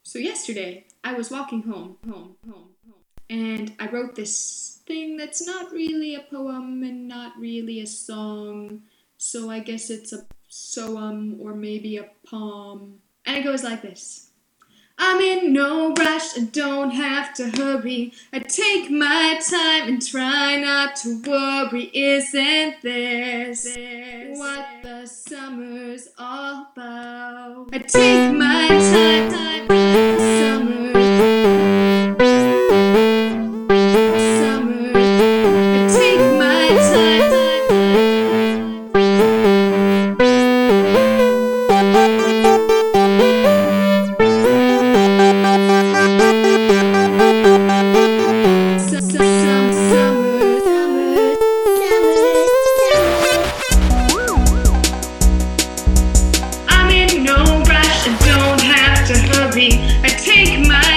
So yesterday, I was walking home, and I wrote this thing that's not really a poem and not really a song. So I guess it's a soem or maybe a poem. And it goes like this. I'm in no rush, I don't have to hurry. I take my time and try not to worry. Isn't this what the summer's all about? I take my time, summer, I take my time. I'm in no rush, I don't have to hurry. I take my